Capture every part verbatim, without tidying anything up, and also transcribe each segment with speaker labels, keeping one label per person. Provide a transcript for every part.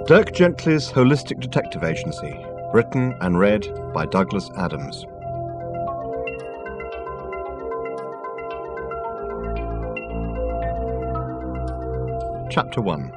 Speaker 1: Dirk Gently's Holistic Detective Agency, written and read by Douglas Adams. Chapter one.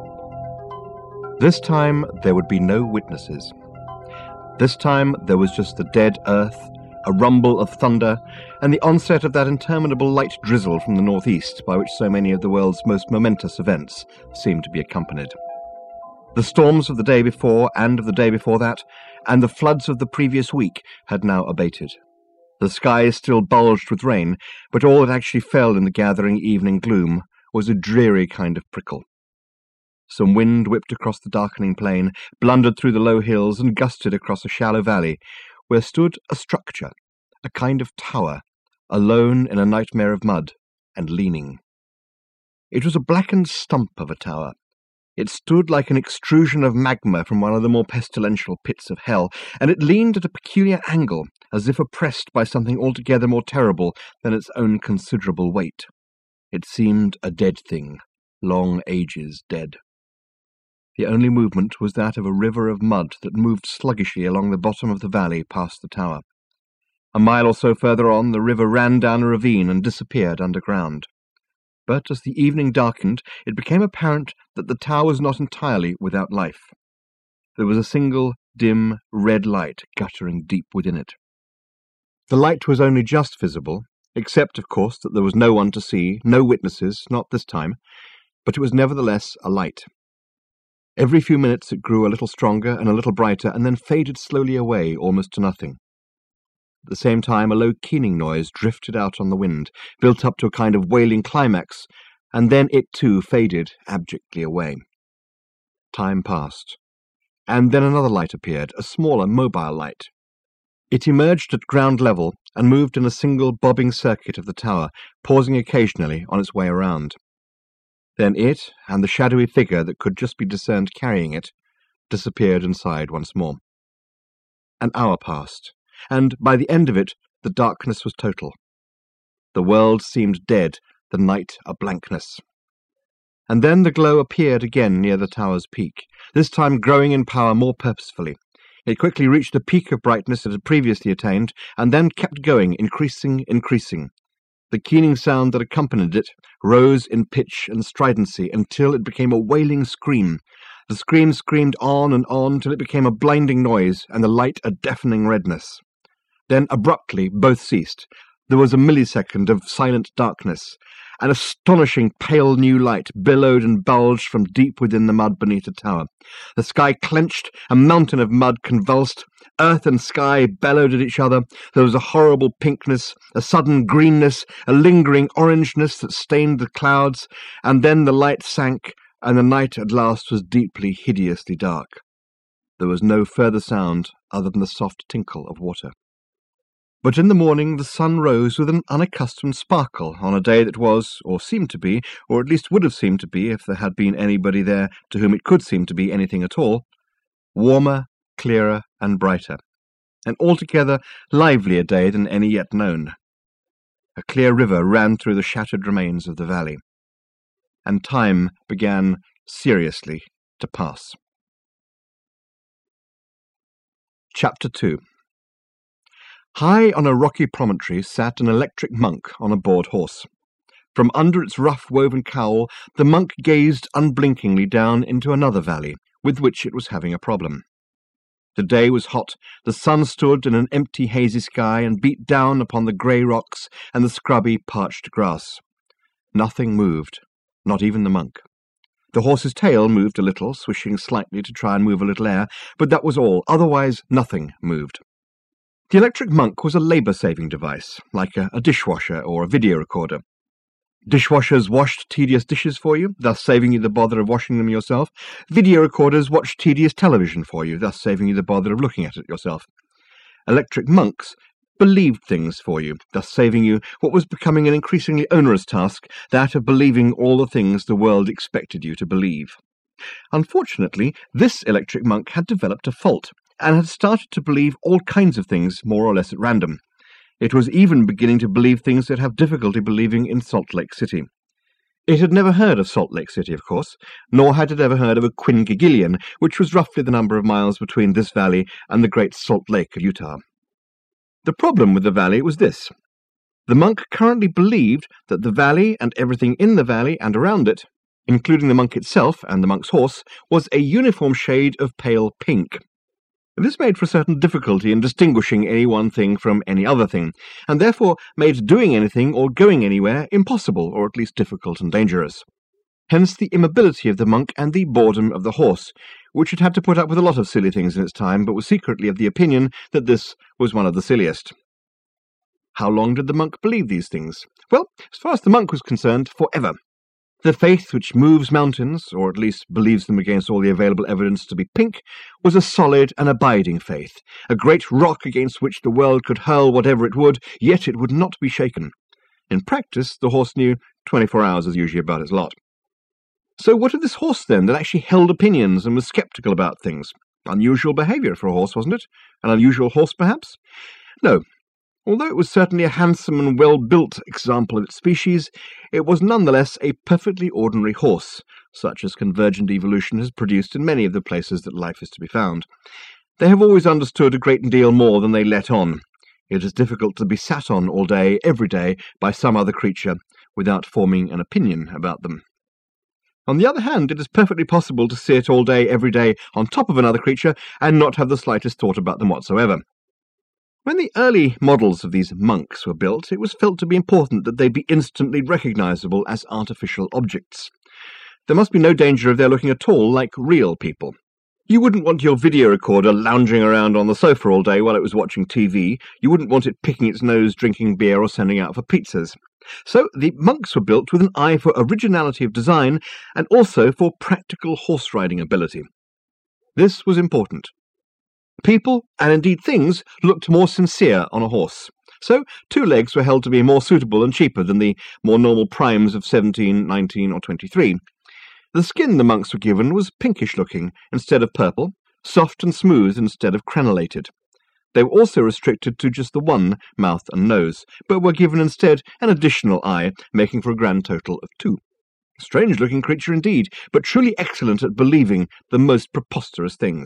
Speaker 1: This time there would be no witnesses. This time there was just the dead earth, a rumble of thunder, and the onset of that interminable light drizzle from the northeast by which so many of the world's most momentous events seemed to be accompanied. The storms of the day before and of the day before that, and the floods of the previous week had now abated. The sky still bulged with rain, but all that actually fell in the gathering evening gloom was a dreary kind of prickle. Some wind whipped across the darkening plain, blundered through the low hills, and gusted across a shallow valley, where stood a structure, a kind of tower, alone in a nightmare of mud, and leaning. It was a blackened stump of a tower. It stood like an extrusion of magma from one of the more pestilential pits of hell, and it leaned at a peculiar angle, as if oppressed by something altogether more terrible than its own considerable weight. It seemed a dead thing, long ages dead. The only movement was that of a river of mud that moved sluggishly along the bottom of the valley past the tower. A mile or so further on, the river ran down a ravine and disappeared underground. But as the evening darkened, it became apparent that the tower was not entirely without life. There was a single, dim, red light guttering deep within it. The light was only just visible, except, of course, that there was no one to see, no witnesses, not this time, but it was nevertheless a light. Every few minutes it grew a little stronger and a little brighter, and then faded slowly away, almost to nothing. At the same time, a low keening noise drifted out on the wind, built up to a kind of wailing climax, and then it too faded abjectly away. Time passed, and then another light appeared, a smaller, mobile light. It emerged at ground level and moved in a single bobbing circuit of the tower, pausing occasionally on its way around. Then it, and the shadowy figure that could just be discerned carrying it, disappeared inside once more. An hour passed, and by the end of it the darkness was total. The world seemed dead, the night a blankness. And then the glow appeared again near the tower's peak, this time growing in power more purposefully. It quickly reached the peak of brightness it had previously attained, and then kept going, increasing, increasing. The keening sound that accompanied it rose in pitch and stridency until it became a wailing scream. The scream screamed on and on till it became a blinding noise, and the light a deafening redness. Then abruptly both ceased. There was a millisecond of silent darkness. An astonishing pale new light billowed and bulged from deep within the mud beneath the tower. The sky clenched, a mountain of mud convulsed, earth and sky bellowed at each other. There was a horrible pinkness, a sudden greenness, a lingering orangeness that stained the clouds, and then the light sank, and the night at last was deeply, hideously dark. There was no further sound other than the soft tinkle of water. But in the morning the sun rose with an unaccustomed sparkle on a day that was, or seemed to be, or at least would have seemed to be if there had been anybody there to whom it could seem to be anything at all, warmer, clearer, and brighter, an altogether livelier day than any yet known. A clear river ran through the shattered remains of the valley, and time began seriously to pass. Chapter two. High on a rocky promontory sat an electric monk on a bored horse. From under its rough-woven cowl, the monk gazed unblinkingly down into another valley, with which it was having a problem. The day was hot, the sun stood in an empty hazy sky and beat down upon the grey rocks and the scrubby, parched grass. Nothing moved, not even the monk. The horse's tail moved a little, swishing slightly to try and move a little air, but that was all, otherwise nothing moved. The electric monk was a labour-saving device, like a, a dishwasher or a video recorder. Dishwashers washed tedious dishes for you, thus saving you the bother of washing them yourself. Video recorders watched tedious television for you, thus saving you the bother of looking at it yourself. Electric monks believed things for you, thus saving you what was becoming an increasingly onerous task, that of believing all the things the world expected you to believe. Unfortunately, this electric monk had developed a fault, and had started to believe all kinds of things more or less at random. It was even beginning to believe things that have difficulty believing in Salt Lake City. It had never heard of Salt Lake City, of course, nor had it ever heard of a quingillion, which was roughly the number of miles between this valley and the Great Salt Lake of Utah. The problem with the valley was this. The monk currently believed that the valley and everything in the valley and around it, including the monk itself and the monk's horse, was a uniform shade of pale pink. This made for a certain difficulty in distinguishing any one thing from any other thing, and therefore made doing anything or going anywhere impossible, or at least difficult and dangerous. Hence the immobility of the monk and the boredom of the horse, which had had to put up with a lot of silly things in its time, but was secretly of the opinion that this was one of the silliest. How long did the monk believe these things? Well, as far as the monk was concerned, forever. The faith which moves mountains, or at least believes them against all the available evidence to be pink, was a solid and abiding faith, a great rock against which the world could hurl whatever it would, yet it would not be shaken. In practice, the horse knew twenty-four hours is usually about its lot. So what of this horse, then, that actually held opinions and was sceptical about things? Unusual behaviour for a horse, wasn't it? An unusual horse, perhaps? No. Although it was certainly a handsome and well-built example of its species, it was nonetheless a perfectly ordinary horse, such as convergent evolution has produced in many of the places that life is to be found. They have always understood a great deal more than they let on. It is difficult to be sat on all day, every day, by some other creature, without forming an opinion about them. On the other hand, it is perfectly possible to sit all day, every day, on top of another creature, and not have the slightest thought about them whatsoever. When the early models of these monks were built, it was felt to be important that they be instantly recognizable as artificial objects. There must be no danger of their looking at all like real people. You wouldn't want your video recorder lounging around on the sofa all day while it was watching T V. You wouldn't want it picking its nose, drinking beer, or sending out for pizzas. So the monks were built with an eye for originality of design and also for practical horse-riding ability. This was important. People, and indeed things, looked more sincere on a horse. So two legs were held to be more suitable and cheaper than the more normal primes of seventeen, nineteen, or twenty-three. The skin the monks were given was pinkish-looking instead of purple, soft and smooth instead of crenellated. They were also restricted to just the one mouth and nose, but were given instead an additional eye, making for a grand total of two. A strange-looking creature indeed, but truly excellent at believing the most preposterous things.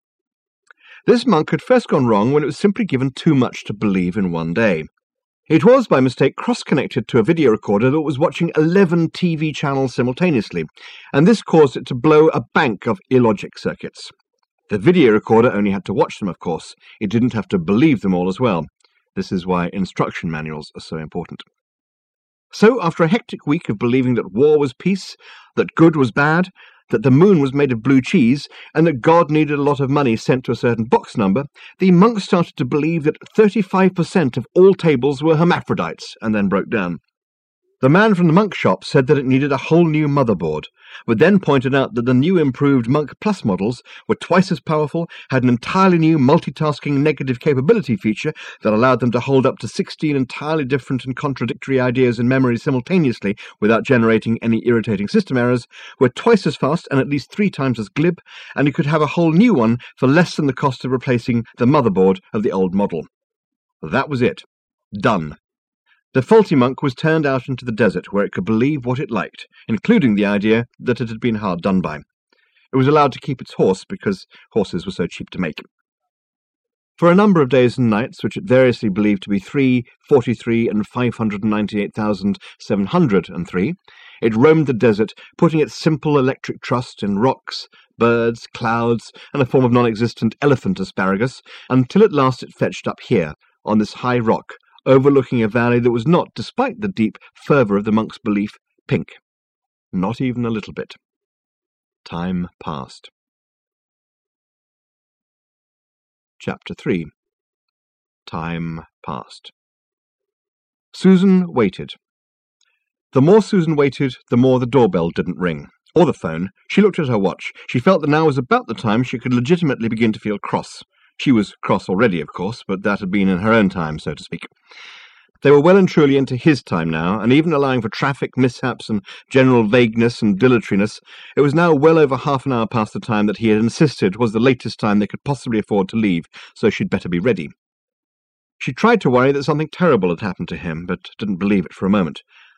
Speaker 1: This monk had first gone wrong when it was simply given too much to believe in one day. It was, by mistake, cross-connected to a video recorder that was watching eleven T V channels simultaneously, and this caused it to blow a bank of illogic circuits. The video recorder only had to watch them, of course. It didn't have to believe them all as well. This is why instruction manuals are so important. So, after a hectic week of believing that war was peace, that good was bad, that the moon was made of blue cheese, and that God needed a lot of money sent to a certain box number, the monks started to believe that thirty-five percent of all tables were hermaphrodites, and then broke down. The man from the monk shop said that it needed a whole new motherboard, but then pointed out that the new improved Monk Plus models were twice as powerful, had an entirely new multitasking negative capability feature that allowed them to hold up to sixteen entirely different and contradictory ideas in memory simultaneously without generating any irritating system errors, were twice as fast and at least three times as glib, and you could have a whole new one for less than the cost of replacing the motherboard of the old model. That was it. Done. The faulty monk was turned out into the desert where it could believe what it liked, including the idea that it had been hard done by. It was allowed to keep its horse because horses were so cheap to make. For a number of days and nights, which it variously believed to be three, forty-three, and five hundred ninety-eight thousand seven hundred three, it roamed the desert, putting its simple electric trust in rocks, birds, clouds, and a form of non-existent elephant asparagus, until at last it fetched up here, on this high rock, overlooking a valley that was not, despite the deep fervour of the monk's belief, pink. Not even a little bit. Time passed. Chapter three. Time passed. Susan waited. The more Susan waited, the more the doorbell didn't ring, or the phone. She looked at her watch. She felt that now was about the time she could legitimately begin to feel cross. She was cross already, of course, but that had been in her own time, so to speak. They were well and truly into his time now, and even allowing for traffic mishaps and general vagueness and dilatoriness, it was now well over half an hour past the time that he had insisted was the latest time they could possibly afford to leave, so she'd better be ready. She tried to worry that something terrible had happened to him, but didn't believe it for a moment.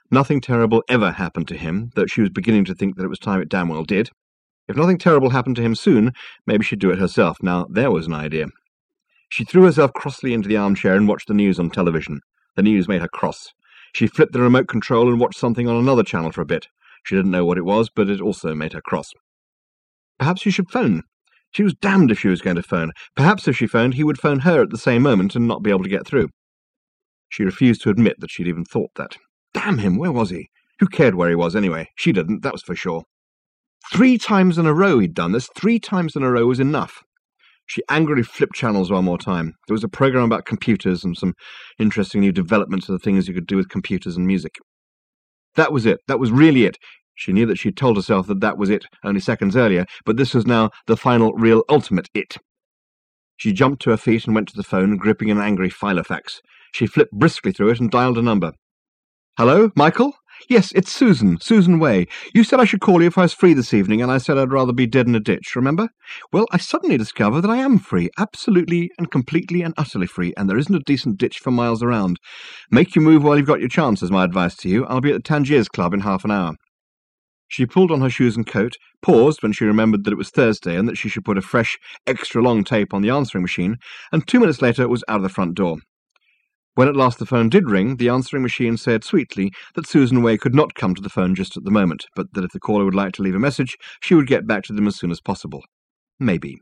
Speaker 1: Nothing terrible ever happened to him, though she was beginning to think that it was time it damn well did. If nothing terrible happened to him soon, maybe she'd do it herself. Now, there was an idea. She threw herself crossly into the armchair and watched the news on television. The news made her cross. She flipped the remote control and watched something on another channel for a bit. She didn't know what it was, but it also made her cross. Perhaps she should phone. She was damned if she was going to phone. Perhaps if she phoned, he would phone her at the same moment and not be able to get through. She refused to admit that she'd even thought that. Damn him, where was he? Who cared where he was anyway? She didn't, that was for sure. Three times in a row he'd done this. Three times in a row was enough. She angrily flipped channels one more time. There was a program about computers and some interesting new developments of the things you could do with computers and music. That was it. That was really it. She knew that she'd told herself that that was it only seconds earlier, but this was now the final, real, ultimate it. She jumped to her feet and went to the phone, gripping an angry filofax. She flipped briskly through it and dialed a number. Hello, Michael? Yes, it's Susan, Susan Way. You said I should call you if I was free this evening, and I said I'd rather be dead in a ditch, remember? Well, I suddenly discover that I am free, absolutely and completely and utterly free, and there isn't a decent ditch for miles around. Make you move while you've got your chance, is my advice to you. I'll be at the Tangiers Club in half an hour. She pulled on her shoes and coat, paused when she remembered that it was Thursday and that she should put a fresh, extra-long tape on the answering machine, and two minutes later was out of the front door. When at last the phone did ring, the answering machine said sweetly that Susan Way could not come to the phone just at the moment, but that if the caller would like to leave a message, she would get back to them as soon as possible. Maybe.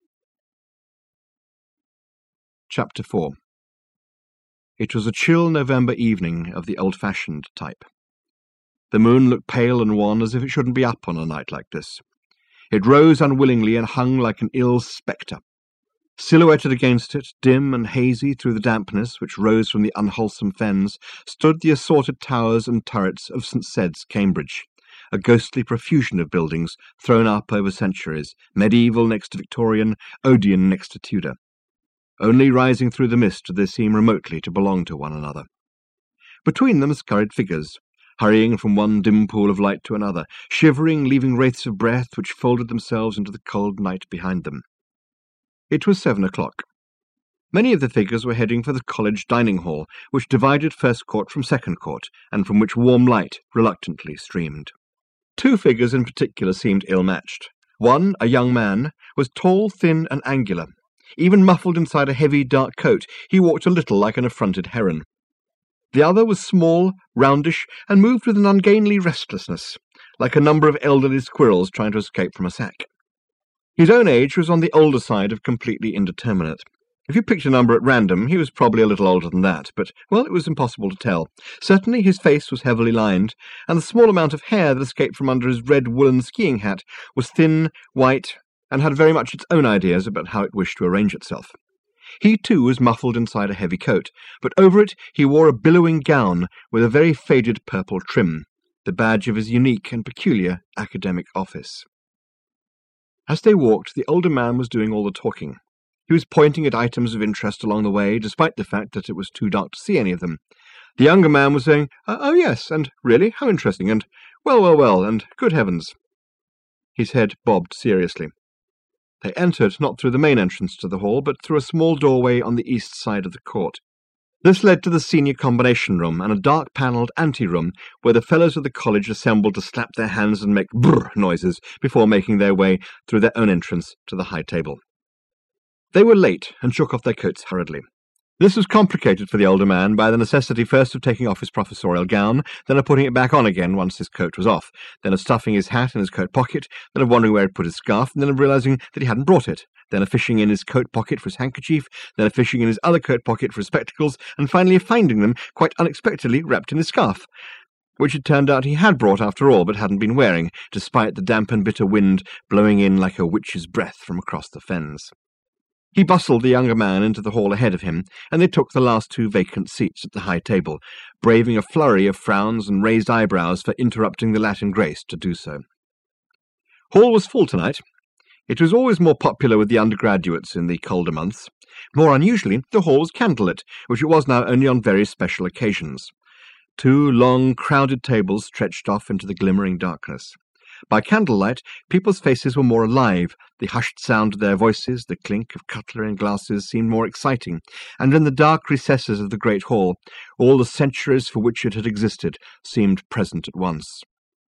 Speaker 1: Chapter four. It was a chill November evening of the old-fashioned type. The moon looked pale and wan, as if it shouldn't be up on a night like this. It rose unwillingly and hung like an ill spectre. Silhouetted against it, dim and hazy through the dampness which rose from the unwholesome fens, stood the assorted towers and turrets of St Sed's, Cambridge, a ghostly profusion of buildings thrown up over centuries, medieval next to Victorian, Odeon next to Tudor. Only rising through the mist did they seem remotely to belong to one another. Between them scurried figures, hurrying from one dim pool of light to another, shivering, leaving wraiths of breath which folded themselves into the cold night behind them. It was seven o'clock. Many of the figures were heading for the college dining hall, which divided First Court from Second Court, and from which warm light reluctantly streamed. Two figures in particular seemed ill-matched. One, a young man, was tall, thin, and angular. Even muffled inside a heavy, dark coat, he walked a little like an affronted heron. The other was small, roundish, and moved with an ungainly restlessness, like a number of elderly squirrels trying to escape from a sack. His own age was on the older side of completely indeterminate. If you picked a number at random, he was probably a little older than that, but, well, it was impossible to tell. Certainly his face was heavily lined, and the small amount of hair that escaped from under his red woolen skiing hat was thin, white, and had very much its own ideas about how it wished to arrange itself. He, too, was muffled inside a heavy coat, but over it he wore a billowing gown with a very faded purple trim, the badge of his unique and peculiar academic office. As they walked, the older man was doing all the talking. He was pointing at items of interest along the way, despite the fact that it was too dark to see any of them. The younger man was saying, oh, oh yes, and really, how interesting, and well, well, well, and good heavens. His head bobbed seriously. They entered not through the main entrance to the hall, but through a small doorway on the east side of the court. This led to the senior combination room and a dark-panelled ante-room where the fellows of the college assembled to slap their hands and make brrr noises before making their way through their own entrance to the high table. They were late and shook off their coats hurriedly. This was complicated for the older man by the necessity first of taking off his professorial gown, then of putting it back on again once his coat was off, then of stuffing his hat in his coat pocket, then of wondering where he'd put his scarf, and then of realizing that he hadn't brought it, then of fishing in his coat pocket for his handkerchief, then of fishing in his other coat pocket for his spectacles, and finally of finding them, quite unexpectedly, wrapped in his scarf, which it turned out he had brought after all, but hadn't been wearing, despite the damp and bitter wind blowing in like a witch's breath from across the fens. He bustled the younger man into the hall ahead of him, and they took the last two vacant seats at the high table, braving a flurry of frowns and raised eyebrows for interrupting the Latin grace to do so. Hall was full tonight. It was always more popular with the undergraduates in the colder months. More unusually, the hall was candlelit, which it was now only on very special occasions. Two long, crowded tables stretched off into the glimmering darkness. By candlelight, people's faces were more alive, the hushed sound of their voices, the clink of cutlery and glasses seemed more exciting, and in the dark recesses of the great hall, all the centuries for which it had existed seemed present at once.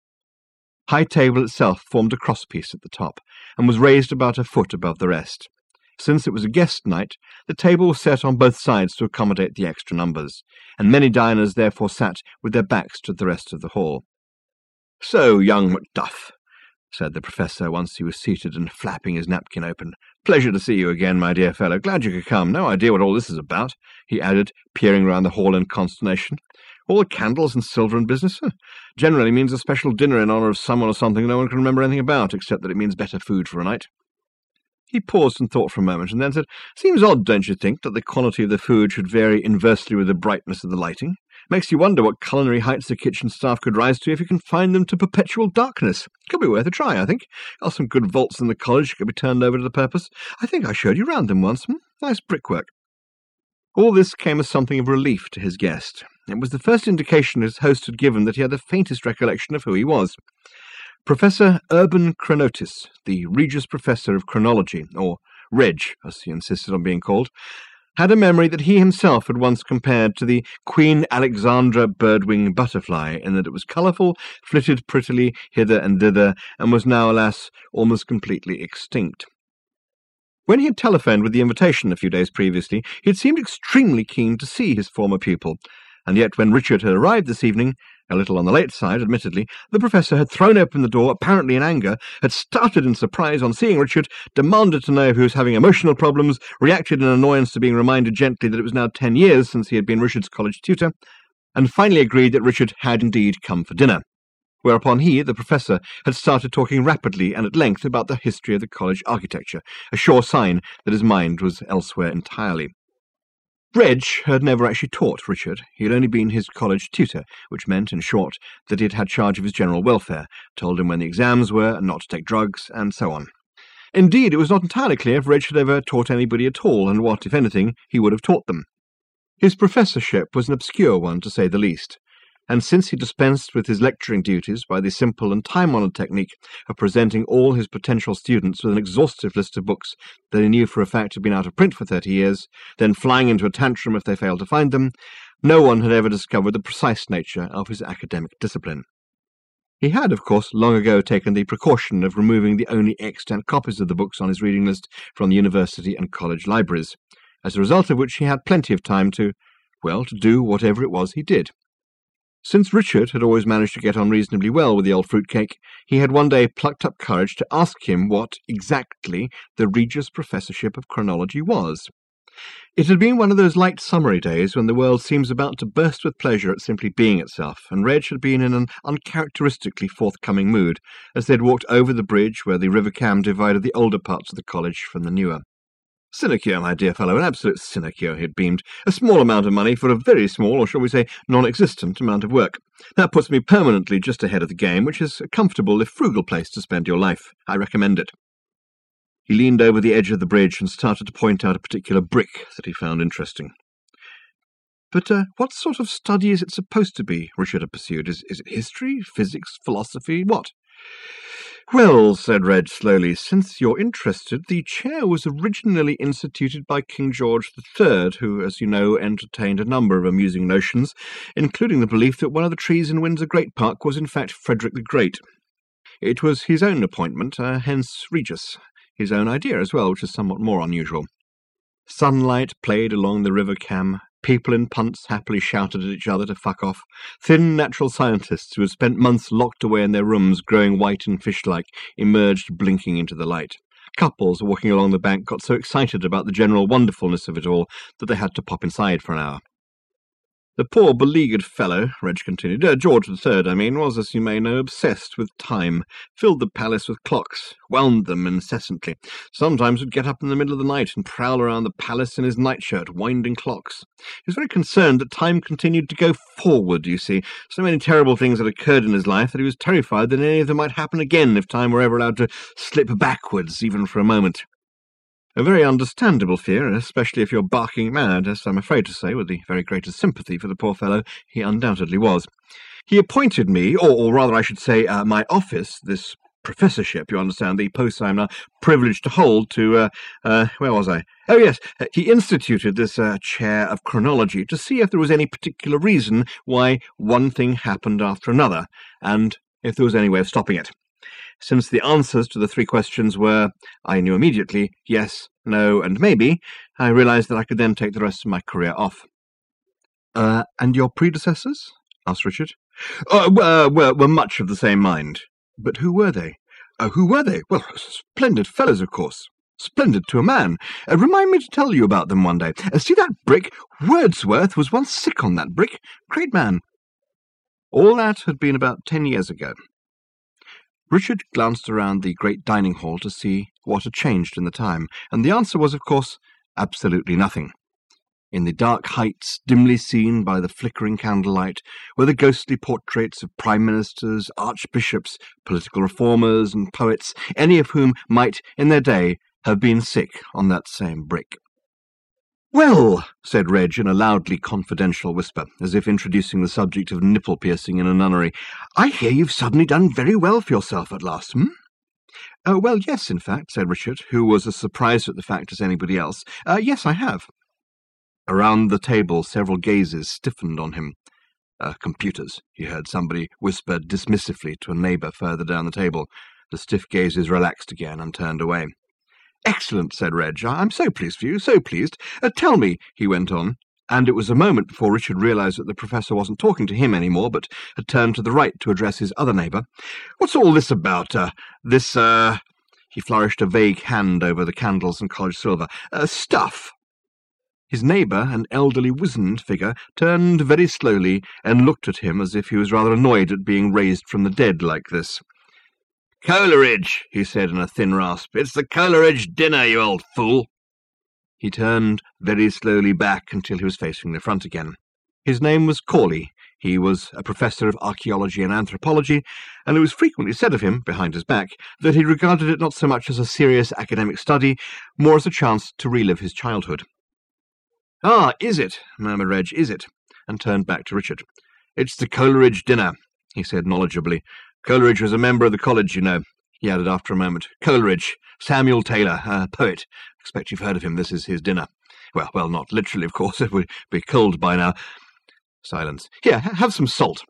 Speaker 1: High Table itself formed a crosspiece at the top, and was raised about a foot above the rest. Since it was a guest night, the table was set on both sides to accommodate the extra numbers, and many diners therefore sat with their backs to the rest of the hall. "So, young Macduff," said the Professor, once he was seated and flapping his napkin open. "Pleasure to see you again, my dear fellow. Glad you could come. No idea what all this is about," he added, peering round the hall in consternation. "All the candles and silver and business? Huh. Generally means a special dinner in honour of someone or something no one can remember anything about, except that it means better food for a night." He paused and thought for a moment, and then said, "Seems odd, don't you think, that the quality of the food should vary inversely with the brightness of the lighting? Makes you wonder what culinary heights the kitchen staff could rise to if you confined them to perpetual darkness. Could be worth a try, I think. Got some good vaults in the college could be turned over to the purpose. I think I showed you round them once. Hmm? Nice brickwork." All this came as something of relief to his guest. It was the first indication his host had given that he had the faintest recollection of who he was. Professor Urban Chronotis, the Regius Professor of Chronology, or Reg, as he insisted on being called, had a memory that he himself had once compared to the Queen Alexandra birdwing butterfly, in that it was colourful, flitted prettily hither and thither, and was now, alas, almost completely extinct. When he had telephoned with the invitation a few days previously, he had seemed extremely keen to see his former pupil, and yet when Richard had arrived this evening, a little on the late side, admittedly, the Professor had thrown open the door, apparently in anger, had started in surprise on seeing Richard, demanded to know if he was having emotional problems, reacted in annoyance to being reminded gently that it was now ten years since he had been Richard's college tutor, and finally agreed that Richard had indeed come for dinner. Whereupon he, the Professor, had started talking rapidly and at length about the history of the college architecture, a sure sign that his mind was elsewhere entirely. Reg had never actually taught Richard. He had only been his college tutor, which meant, in short, that he had had charge of his general welfare, told him when the exams were, and not to take drugs, and so on. Indeed, it was not entirely clear if Reg had ever taught anybody at all, and what, if anything, he would have taught them. His professorship was an obscure one, to say the least, and since he dispensed with his lecturing duties by the simple and time-honoured technique of presenting all his potential students with an exhaustive list of books that he knew for a fact had been out of print for thirty years, then flying into a tantrum if they failed to find them, no one had ever discovered the precise nature of his academic discipline. He had, of course, long ago taken the precaution of removing the only extant copies of the books on his reading list from the university and college libraries, as a result of which he had plenty of time to, well, to do whatever it was he did. Since Richard had always managed to get on reasonably well with the old fruitcake, he had one day plucked up courage to ask him what, exactly, the Regius Professorship of Chronology was. It had been one of those light summery days when the world seems about to burst with pleasure at simply being itself, and Reg had been in an uncharacteristically forthcoming mood, as they had walked over the bridge where the River Cam divided the older parts of the college from the newer. "Sinecure, my dear fellow, an absolute sinecure," he had beamed. "A small amount of money for a very small, or shall we say non-existent, amount of work. That puts me permanently just ahead of the game, which is a comfortable if frugal place to spend your life. I recommend it." He leaned over the edge of the bridge and started to point out a particular brick that he found interesting. "But uh, what sort of study is it supposed to be?" Richard had pursued. Is, is it history, physics, philosophy, what? "Well," said Reg slowly, "since you're interested, the chair was originally instituted by King George the Third, who, as you know, entertained a number of amusing notions, including the belief that one of the trees in Windsor Great Park was in fact Frederick the Great. It was his own appointment, uh, hence Regius, his own idea as well, which is somewhat more unusual. Sunlight played along the River Cam. People in punts happily shouted at each other to fuck off. Thin natural scientists who had spent months locked away in their rooms growing white and fish-like emerged blinking into the light. Couples walking along the bank got so excited about the general wonderfulness of it all that they had to pop inside for an hour. The poor beleaguered fellow," Reg continued, uh, "George the Third, I mean, was, as you may know, obsessed with time, filled the palace with clocks, wound them incessantly, sometimes would get up in the middle of the night and prowl around the palace in his nightshirt, winding clocks. He was very concerned that time continued to go forward, you see. So many terrible things had occurred in his life that he was terrified that any of them might happen again if time were ever allowed to slip backwards, even for a moment. A very understandable fear, especially if you're barking mad, as I'm afraid to say, with the very greatest sympathy for the poor fellow he undoubtedly was. He appointed me, or, or rather I should say uh, my office, this professorship, you understand, the post I'm now privileged to hold, to, uh, uh, where was I? Oh, yes, he instituted this uh, chair of chronology to see if there was any particular reason why one thing happened after another, and if there was any way of stopping it. Since the answers to the three questions were, I knew immediately, yes, no, and maybe, I realized that I could then take the rest of my career off. Uh, and your predecessors? Asked Richard. Uh, were, were, were much of the same mind. But who were they? Uh, who were they? Well, splendid fellows, of course. Splendid to a man. Uh, remind me to tell you about them one day. Uh, see that brick? Wordsworth was once sick on that brick. Great man. All that had been about ten years ago. Richard glanced around the great dining hall to see what had changed in the time, and the answer was, of course, absolutely nothing. In the dark heights, dimly seen by the flickering candlelight, were the ghostly portraits of prime ministers, archbishops, political reformers, and poets, any of whom might, in their day, have been sick on that same brick. "Well," said Reg in a loudly confidential whisper, as if introducing the subject of nipple-piercing in a nunnery, "I hear you've suddenly done very well for yourself at last, hmm?" "Oh, well, yes, in fact," said Richard, who was as surprised at the fact as anybody else. Uh, yes, I have." Around the table several gazes stiffened on him. Uh, computers, he heard somebody whisper dismissively to a neighbour further down the table. The stiff gazes relaxed again and turned away. "Excellent," said Reg. "I'm so pleased for you, so pleased. Uh, tell me," he went on, and it was a moment before Richard realised that the Professor wasn't talking to him any more, but had turned to the right to address his other neighbour. "What's all this about, uh, this, uh—" he flourished a vague hand over the candles and college silver, uh, "stuff?" His neighbour, an elderly, wizened figure, turned very slowly and looked at him as if he was rather annoyed at being raised from the dead like this. "Coleridge," he said in a thin rasp. "It's the Coleridge dinner, you old fool." He turned very slowly back until he was facing the front again. His name was Corley. He was a professor of archaeology and anthropology, and it was frequently said of him, behind his back, that he regarded it not so much as a serious academic study, more as a chance to relive his childhood. "Ah, is it?" murmured Reg, "is it?" and turned back to Richard. "It's the Coleridge dinner," he said knowledgeably. "Coleridge was a member of the college, you know," he added after a moment. "Coleridge, Samuel Taylor, a poet. Expect you've heard of him. This is his dinner. Well, well, not literally, of course. It would be cold by now." Silence. "Here, have some salt."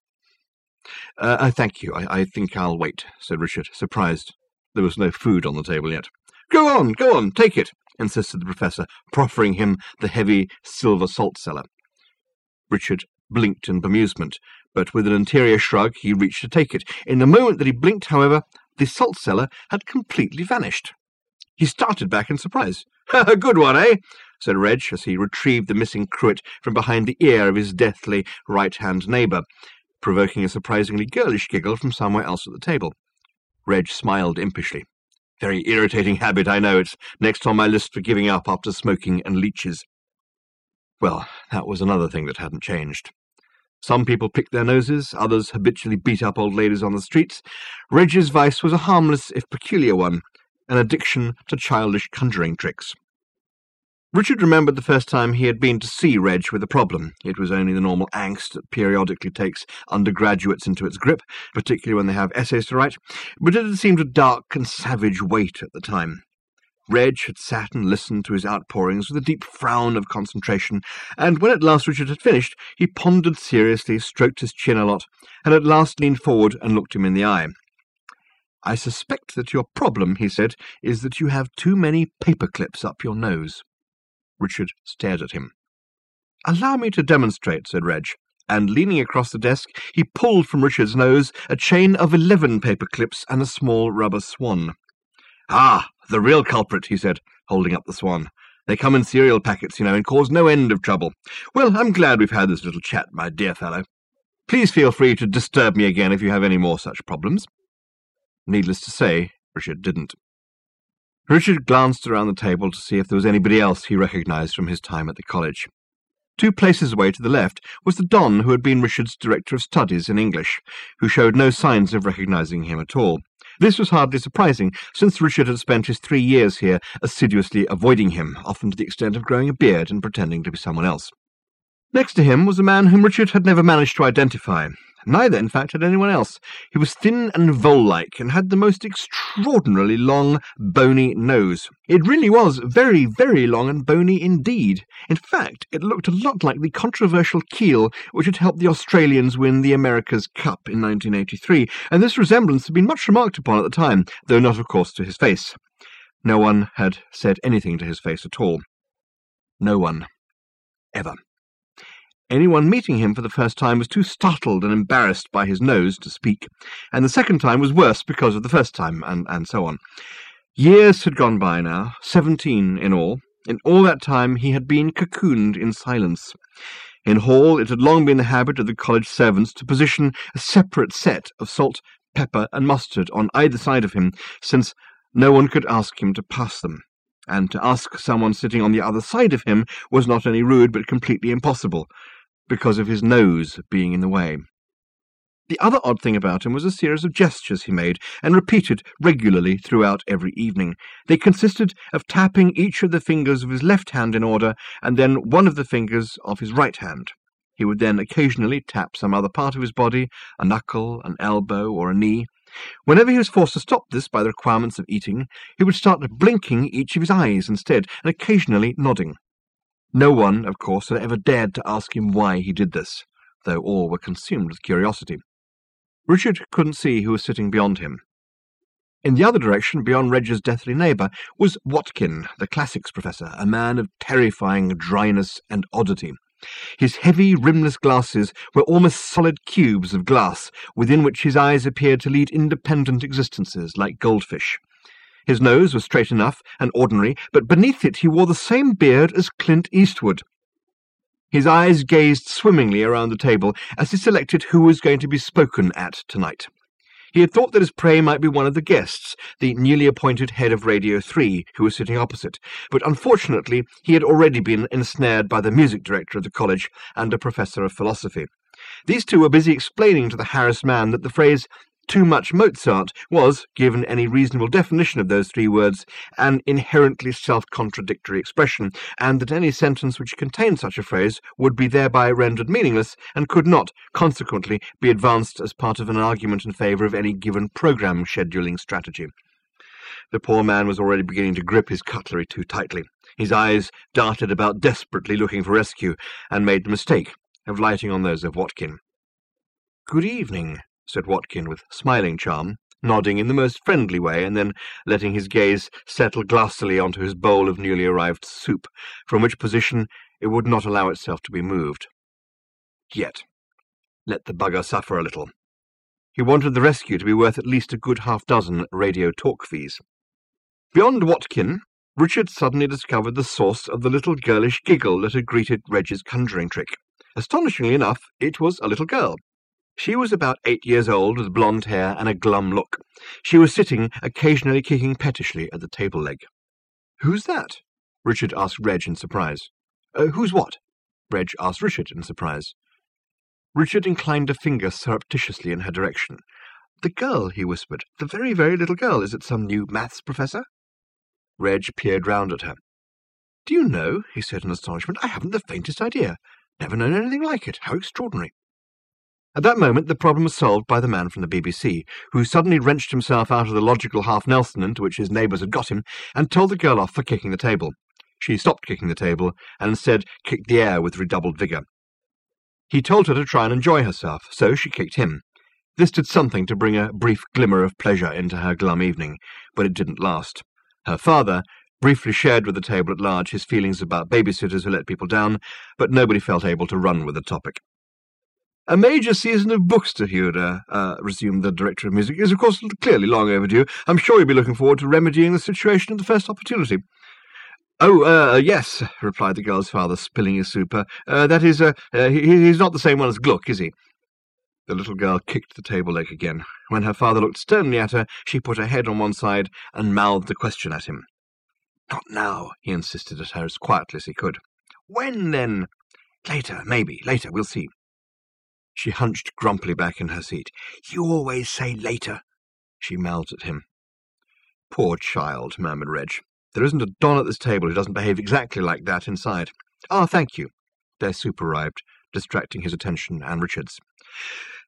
Speaker 1: Uh, I thank you. I, I think I'll wait," said Richard, surprised. There was no food on the table yet. "Go on, go on, take it," insisted the Professor, proffering him the heavy silver salt cellar. Richard blinked in bemusement, but with an interior shrug he reached to take it. In the moment that he blinked, however, the salt cellar had completely vanished. He started back in surprise. "A good one, eh?" said Reg, as he retrieved the missing cruet from behind the ear of his deathly right-hand neighbour, provoking a surprisingly girlish giggle from somewhere else at the table. Reg smiled impishly. "Very irritating habit, I know. It's next on my list for giving up after smoking and leeches." Well, that was another thing that hadn't changed. Some people picked their noses, others habitually beat up old ladies on the streets. Reg's vice was a harmless, if peculiar one, an addiction to childish conjuring tricks. Richard remembered the first time he had been to see Reg with a problem. It was only the normal angst that periodically takes undergraduates into its grip, particularly when they have essays to write, but it had seemed a dark and savage weight at the time. Reg had sat and listened to his outpourings with a deep frown of concentration, and when at last Richard had finished, he pondered seriously, stroked his chin a lot, and at last leaned forward and looked him in the eye. "I suspect that your problem," he said, "is that you have too many paper clips up your nose." Richard stared at him. "Allow me to demonstrate," said Reg, and leaning across the desk, he pulled from Richard's nose a chain of eleven paper clips and a small rubber swan. "Ah, the real culprit," he said, holding up the swan. "They come in cereal packets, you know, and cause no end of trouble. Well, I'm glad we've had this little chat, my dear fellow. Please feel free to disturb me again if you have any more such problems." Needless to say, Richard didn't. Richard glanced around the table to see if there was anybody else he recognised from his time at the college. Two places away to the left was the Don who had been Richard's Director of Studies in English, who showed no signs of recognising him at all. This was hardly surprising, since Richard had spent his three years here assiduously avoiding him, often to the extent of growing a beard and pretending to be someone else. Next to him was a man whom Richard had never managed to identify, Neither, in fact, had anyone else. He was thin and vole-like, and had the most extraordinarily long, bony nose. It really was very, very long and bony indeed. In fact, it looked a lot like the controversial keel which had helped the Australians win the America's Cup in nineteen eighty-three, and this resemblance had been much remarked upon at the time, though not, of course, to his face. No one had said anything to his face at all. No one. Ever. Anyone meeting him for the first time was too startled and embarrassed by his nose to speak, and the second time was worse because of the first time, and, and so on. Years had gone by now, seventeen in all. In all that time he had been cocooned in silence. In Hall it had long been the habit of the college servants to position a separate set of salt, pepper, and mustard on either side of him, since no one could ask him to pass them, and to ask someone sitting on the other side of him was not only rude but completely impossible, because of his nose being in the way. The other odd thing about him was a series of gestures he made, and repeated regularly throughout every evening. They consisted of tapping each of the fingers of his left hand in order, and then one of the fingers of his right hand. He would then occasionally tap some other part of his body, a knuckle, an elbow, or a knee. Whenever he was forced to stop this by the requirements of eating, he would start blinking each of his eyes instead, and occasionally nodding. No one, of course, had ever dared to ask him why he did this, though all were consumed with curiosity. Richard couldn't see who was sitting beyond him. In the other direction, beyond Reg's deathly neighbour, was Watkin, the classics professor, a man of terrifying dryness and oddity. His heavy, rimless glasses were almost solid cubes of glass, within which his eyes appeared to lead independent existences, like goldfish. His nose was straight enough and ordinary, but beneath it he wore the same beard as Clint Eastwood. His eyes gazed swimmingly around the table as he selected who was going to be spoken at tonight. He had thought that his prey might be one of the guests, the newly appointed head of Radio three, who was sitting opposite, but unfortunately he had already been ensnared by the music director of the college and a professor of philosophy. These two were busy explaining to the harassed man that the phrase "too much Mozart" was, given any reasonable definition of those three words, an inherently self-contradictory expression, and that any sentence which contained such a phrase would be thereby rendered meaningless, and could not, consequently, be advanced as part of an argument in favour of any given programme scheduling strategy. The poor man was already beginning to grip his cutlery too tightly. His eyes darted about desperately looking for rescue, and made the mistake of lighting on those of Watkin. "Good evening," said Watkin with smiling charm, nodding in the most friendly way, and then letting his gaze settle glassily onto his bowl of newly arrived soup, from which position it would not allow itself to be moved. Yet. Let the bugger suffer a little. He wanted the rescue to be worth at least a good half-dozen radio talk fees. Beyond Watkin, Richard suddenly discovered the source of the little girlish giggle that had greeted Reg's conjuring trick. Astonishingly enough, it was a little girl. She was about eight years old, with blonde hair and a glum look. She was sitting, occasionally kicking pettishly at the table leg. "Who's that?" Richard asked Reg in surprise. Uh, who's what?" Reg asked Richard in surprise. Richard inclined a finger surreptitiously in her direction. "The girl," he whispered. "The very, very little girl. Is it some new maths professor?" Reg peered round at her. "Do you know," he said in astonishment, "I haven't the faintest idea. Never known anything like it. How extraordinary." At that moment the problem was solved by the man from the B B C, who suddenly wrenched himself out of the logical half-Nelson into which his neighbours had got him, and told the girl off for kicking the table. She stopped kicking the table, and instead kicked the air with redoubled vigour. He told her to try and enjoy herself, so she kicked him. This did something to bring a brief glimmer of pleasure into her glum evening, but it didn't last. Her father briefly shared with the table at large his feelings about babysitters who let people down, but nobody felt able to run with the topic. "A major season of Buxtehude," uh, resumed the Director of Music, "is of course clearly long overdue. I'm sure you'll be looking forward to remedying the situation at the first opportunity." "Oh, uh, yes," replied the girl's father, spilling his soup. Uh, that is, uh, uh, he, he's not the same one as Gluck, is he?" The little girl kicked the table leg again. When her father looked sternly at her, she put her head on one side and mouthed a question at him. "Not now," he insisted at her as quietly as he could. "When, then?" "Later, maybe. Later, we'll see." She hunched grumpily back in her seat. "You always say later," she mouthed at him. "Poor child," murmured Reg. "There isn't a don at this table who doesn't behave exactly like that inside. Ah, thank you." Their soup arrived, distracting his attention and Richard's.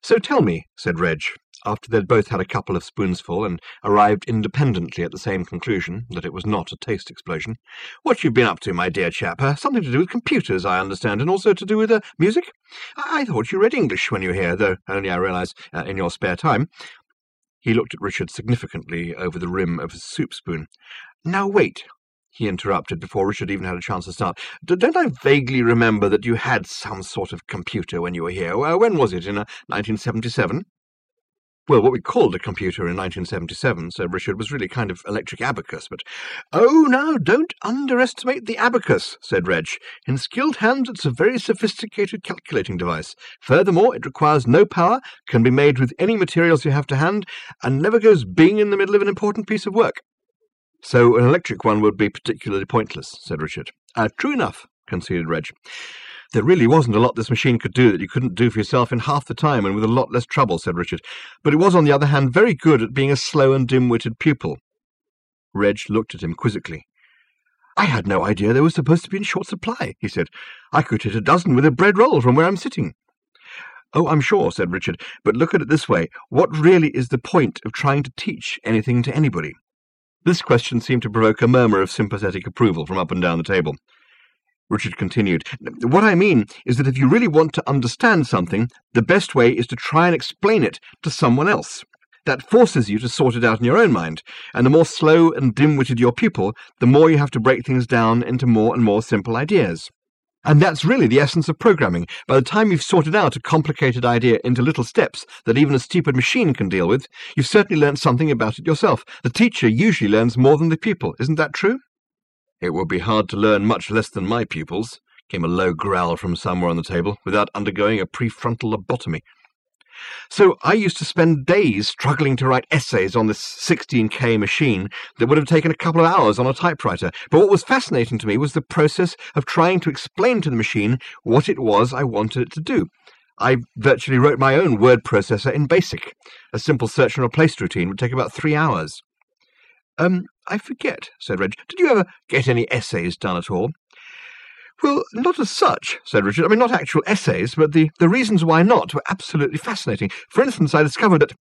Speaker 1: "So tell me," said Reg, after they'd both had a couple of spoonsful and arrived independently at the same conclusion, that it was not a taste explosion, "what you've been up to, my dear chap. Uh, something to do with computers, I understand, and also to do with uh, music? I-, I thought you read English when you were here, though only, I realise, uh, in your spare time." He looked at Richard significantly over the rim of his soup spoon. "Now wait," he interrupted before Richard even had a chance to start. D- don't I vaguely remember that you had some sort of computer when you were here? Uh, when was it? In uh, nineteen seventy-seven? Well, what we called a computer in nineteen seventy-seven, said Richard, was really kind of electric abacus, but— "Oh, now, don't underestimate the abacus," said Reg. "In skilled hands it's a very sophisticated calculating device. Furthermore, it requires no power, can be made with any materials you have to hand, and never goes bing in the middle of an important piece of work." "So an electric one would be particularly pointless," said Richard. Uh, true enough," conceded Reg. "There really wasn't a lot this machine could do that you couldn't do for yourself in half the time and with a lot less trouble," said Richard. "But it was, on the other hand, very good at being a slow and dim-witted pupil." Reg looked at him quizzically. "I had no idea they were supposed to be in short supply," he said. "I could hit a dozen with a bread roll from where I'm sitting." "Oh, I'm sure," said Richard, "but look at it this way. What really is the point of trying to teach anything to anybody?" This question seemed to provoke a murmur of sympathetic approval from up and down the table. Richard continued, "What I mean is that if you really want to understand something, the best way is to try and explain it to someone else. That forces you to sort it out in your own mind, and the more slow and dim-witted your pupil, the more you have to break things down into more and more simple ideas. And that's really the essence of programming. By the time you've sorted out a complicated idea into little steps that even a stupid machine can deal with, you've certainly learnt something about it yourself. The teacher usually learns more than the pupil. Isn't that true?" "It would be hard to learn much less than my pupils," came a low growl from somewhere on the table, "without undergoing a prefrontal lobotomy. So I used to spend days struggling to write essays on this sixteen K machine that would have taken a couple of hours on a typewriter. But what was fascinating to me was the process of trying to explain to the machine what it was I wanted it to do. I virtually wrote my own word processor in BASIC. A simple search and replace routine would take about three hours. Um, I forget," said Reg. "Did you ever get any essays done at all?" "Well, not as such," said Richard. "I mean, not actual essays, but the, the reasons why not were absolutely fascinating. For instance, I discovered that—"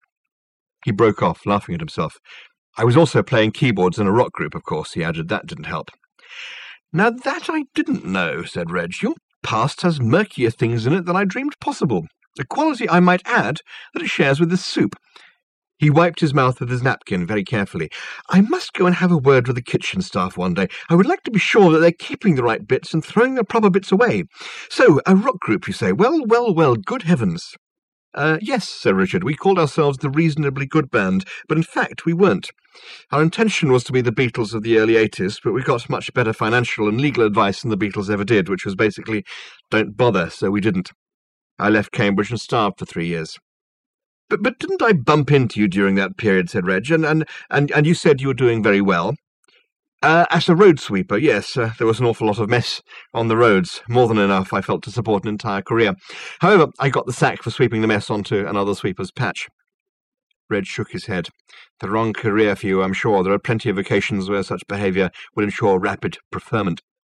Speaker 1: He broke off, laughing at himself. "I was also playing keyboards in a rock group, of course," he added. "That didn't help." "Now that I didn't know," said Reg. "Your past has murkier things in it than I dreamed possible. A quality, I might add, that it shares with this soup." He wiped his mouth with his napkin very carefully. "I must go and have a word with the kitchen staff one day. I would like to be sure that they're keeping the right bits and throwing the proper bits away. So, a rock group, you say? Well, well, well, good heavens." Uh, yes, said Richard. "We called ourselves the Reasonably Good Band, but in fact we weren't. Our intention was to be the Beatles of the early eighties, but we got much better financial and legal advice than the Beatles ever did, which was basically, don't bother, so we didn't. I left Cambridge and starved for three years. But, but didn't I bump into you during that period, said Reg, and, and, and, and you said you were doing very well? Uh, as a road sweeper, yes, uh, there was an awful lot of mess on the roads, more than enough, I felt, to support an entire career. However, I got the sack for sweeping the mess onto another sweeper's patch." Reg shook his head. "The wrong career for you, I'm sure. There are plenty of occasions where such behaviour would ensure rapid preferment."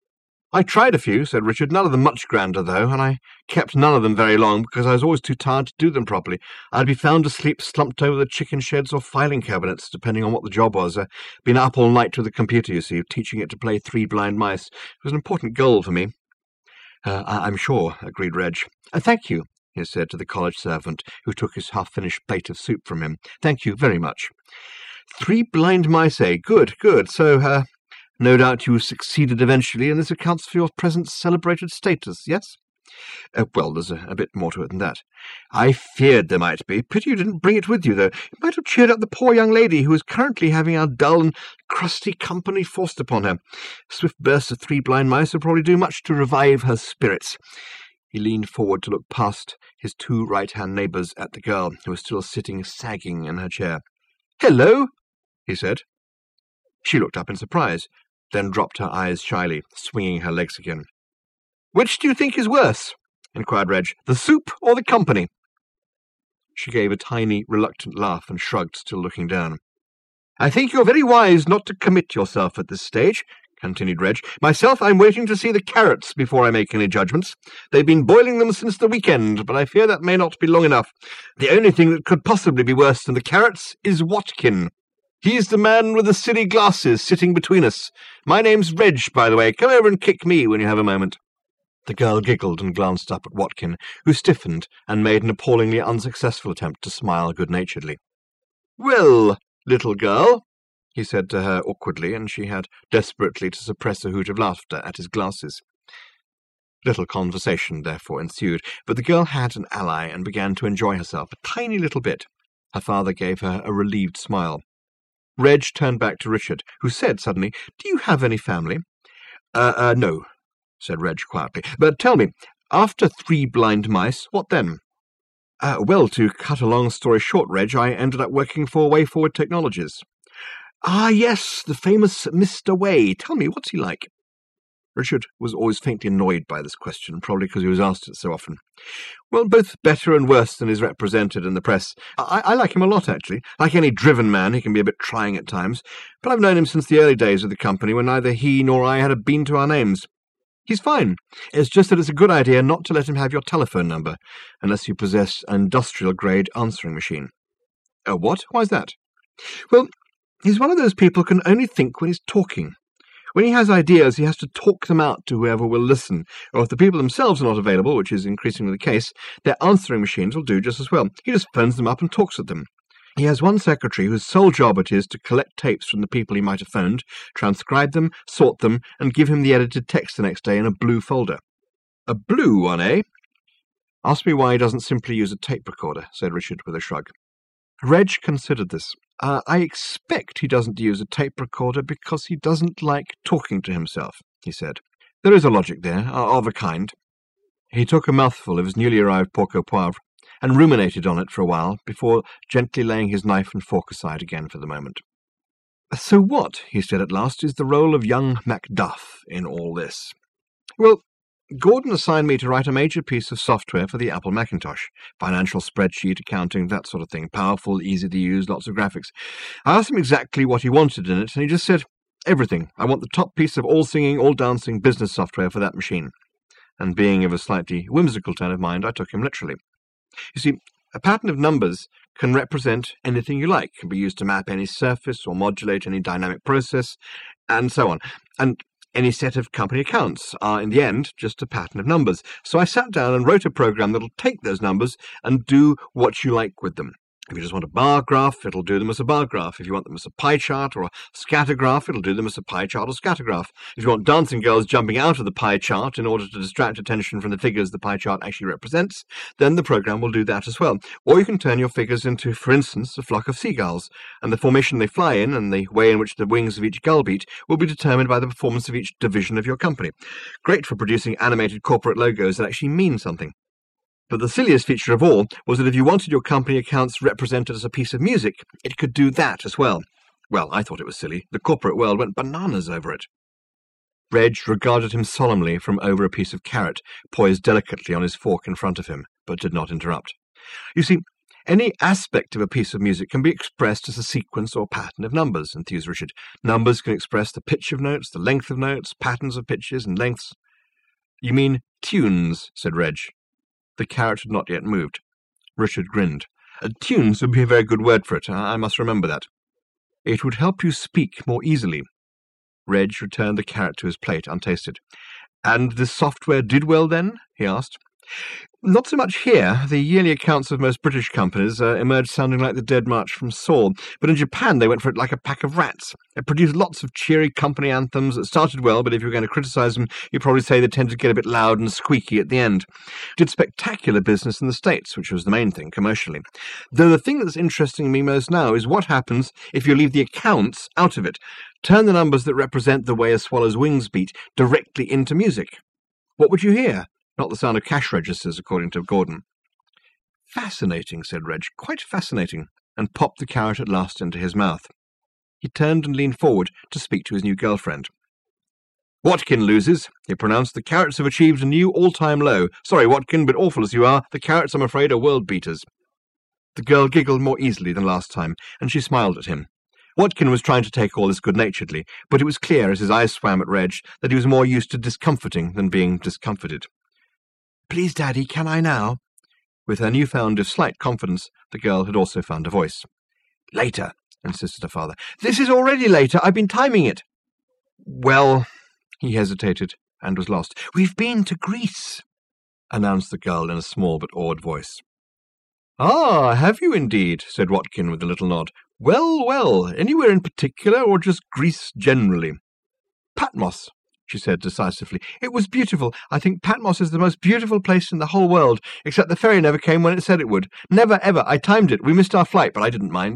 Speaker 1: "I tried a few," said Richard, "none of them much grander, though, and I kept none of them very long because I was always too tired to do them properly. I'd be found asleep slumped over the chicken sheds or filing cabinets, depending on what the job was. I'd been up all night with the computer, you see, teaching it to play Three Blind Mice. It was an important goal for me." Uh, I- I'm sure," agreed Reg. Uh, "Thank you," he said to the college servant, who took his half-finished plate of soup from him. "Thank you very much." "Three blind mice, eh? Good, good. So, uh... no doubt you succeeded eventually, and this accounts for your present celebrated status, yes?" Uh, well, there's a, a bit more to it than that. "I feared there might be. Pity you didn't bring it with you, though. It might have cheered up the poor young lady who is currently having our dull and crusty company forced upon her. Swift bursts of Three Blind Mice will probably do much to revive her spirits." He leaned forward to look past his two right-hand neighbours at the girl, who was still sitting sagging in her chair. "Hello," he said. She looked up in surprise, then dropped her eyes shyly, swinging her legs again. "Which do you think is worse?" inquired Reg. "The soup or the company?" She gave a tiny, reluctant laugh and shrugged, still looking down. "I think you're very wise not to commit yourself at this stage," continued Reg. "Myself, I'm waiting to see the carrots before I make any judgments. They've been boiling them since the weekend, but I fear that may not be long enough. The only thing that could possibly be worse than the carrots is Watkin. He's the man with the silly glasses sitting between us. My name's Reg, by the way. Come over and kick me when you have a moment." The girl giggled and glanced up at Watkin, who stiffened and made an appallingly unsuccessful attempt to smile good-naturedly. "Well, little girl," he said to her awkwardly, and she had desperately to suppress a hoot of laughter at his glasses. Little conversation, therefore, ensued, but the girl had an ally and began to enjoy herself a tiny little bit. Her father gave her a relieved smile. Reg turned back to Richard, who said suddenly, "Do you have any family?" Uh, uh, no, said Reg quietly. "But tell me, after Three Blind Mice, what then?" Uh, well, to cut a long story short, Reg, I ended up working for Way Forward Technologies." "Ah, yes, the famous Mister Way. Tell me, what's he like?" Richard was always faintly annoyed by this question, probably because he was asked it so often. "Well, both better and worse than is represented in the press. I, I like him a lot, actually. Like any driven man, he can be a bit trying at times, but I've known him since the early days of the company when neither he nor I had a bean to our names. He's fine. It's just that it's a good idea not to let him have your telephone number, unless you possess an industrial-grade answering machine." "Oh, what? Why's that?" "Well, he's one of those people who can only think when he's talking. When he has ideas, he has to talk them out to whoever will listen, or if the people themselves are not available, which is increasingly the case, their answering machines will do just as well. He just phones them up and talks at them. He has one secretary whose sole job it is to collect tapes from the people he might have phoned, transcribe them, sort them, and give him the edited text the next day in a blue folder." "A blue one, eh?" "Ask me why he doesn't simply use a tape recorder," said Richard with a shrug. Reg considered this. Uh, I expect he doesn't use a tape recorder because he doesn't like talking to himself," he said. "There is a logic there, of a kind." He took a mouthful of his newly arrived porc au poivre and ruminated on it for a while before gently laying his knife and fork aside again for the moment. "So what," he said at last, "is the role of young Macduff in all this?" "Well, Gordon assigned me to write a major piece of software for the Apple Macintosh. Financial spreadsheet, accounting, that sort of thing. Powerful, easy to use, lots of graphics. I asked him exactly what he wanted in it, and he just said, 'Everything. I want the top piece of all-singing, all-dancing business software for that machine.' And being of a slightly whimsical turn of mind, I took him literally. You see, a pattern of numbers can represent anything you like, can be used to map any surface or modulate any dynamic process, and so on. And any set of company accounts are, in the end, just a pattern of numbers. So I sat down and wrote a program that'll take those numbers and do what you like with them. If you just want a bar graph, it'll do them as a bar graph. If you want them as a pie chart or a scatter graph, it'll do them as a pie chart or scatter graph. If you want dancing girls jumping out of the pie chart in order to distract attention from the figures the pie chart actually represents, then the program will do that as well. Or you can turn your figures into, for instance, a flock of seagulls, and the formation they fly in and the way in which the wings of each gull beat will be determined by the performance of each division of your company. Great for producing animated corporate logos that actually mean something. But the silliest feature of all was that if you wanted your company accounts represented as a piece of music, it could do that as well. Well, I thought it was silly. The corporate world went bananas over it. Reg regarded him solemnly from over a piece of carrot, poised delicately on his fork in front of him, but did not interrupt. You see, any aspect of a piece of music can be expressed as a sequence or pattern of numbers, enthused Richard. Numbers can express the pitch of notes, the length of notes, patterns of pitches and lengths. You mean tunes, said Reg. The carrot had not yet moved. Richard grinned. Uh, tunes would be a very good word for it. I must remember that. It would help you speak more easily. Reg returned the carrot to his plate, untasted. And this software did well, then? He asked. Not so much here. The yearly accounts of most British companies uh, emerged sounding like the Dead March from Saul, but in Japan they went for it like a pack of rats. It produced lots of cheery company anthems that started well, but if you were going to criticise them, you'd probably say they tended to get a bit loud and squeaky at the end. Did spectacular business in the States, which was the main thing, commercially. Though the thing that's interesting me most now is what happens if you leave the accounts out of it. Turn the numbers that represent the way a swallow's wings beat directly into music. What would you hear? Not the sound of cash registers, according to Gordon. Fascinating, said Reg, quite fascinating, and popped the carrot at last into his mouth. He turned and leaned forward to speak to his new girlfriend. Watkin loses, he pronounced. The carrots have achieved a new all-time low. Sorry, Watkin, but awful as you are, the carrots, I'm afraid, are world-beaters. The girl giggled more easily than last time, and she smiled at him. Watkin was trying to take all this good-naturedly, but it was clear as his eyes swam at Reg that he was more used to discomforting than being discomfited. "Please, Daddy, can I now?" With her newfound of slight confidence, the girl had also found a voice. "Later," insisted her father. "This is already later. I've been timing it." "Well," he hesitated and was lost. "We've been to Greece," announced the girl in a small but awed voice. "Ah, have you indeed?" said Watkin with a little nod. "Well, well, anywhere in particular, or just Greece generally?" "Patmos," she said decisively. "It was beautiful. I think Patmos is the most beautiful place in the whole world, except the ferry never came when it said it would. Never, ever. I timed it. We missed our flight, but I didn't mind."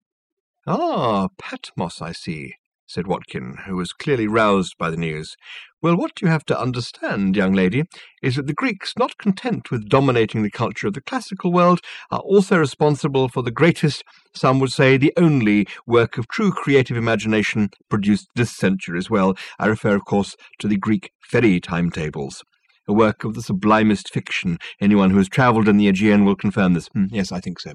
Speaker 1: "Ah, Patmos, I see," said Watkin, who was clearly roused by the news. "Well, what you have to understand, young lady, is that the Greeks, not content with dominating the culture of the classical world, are also responsible for the greatest, some would say the only, work of true creative imagination produced this century as well. I refer, of course, to the Greek ferry timetables. A work of the sublimest fiction. Anyone who has travelled in the Aegean will confirm this. Hmm, yes, I think so."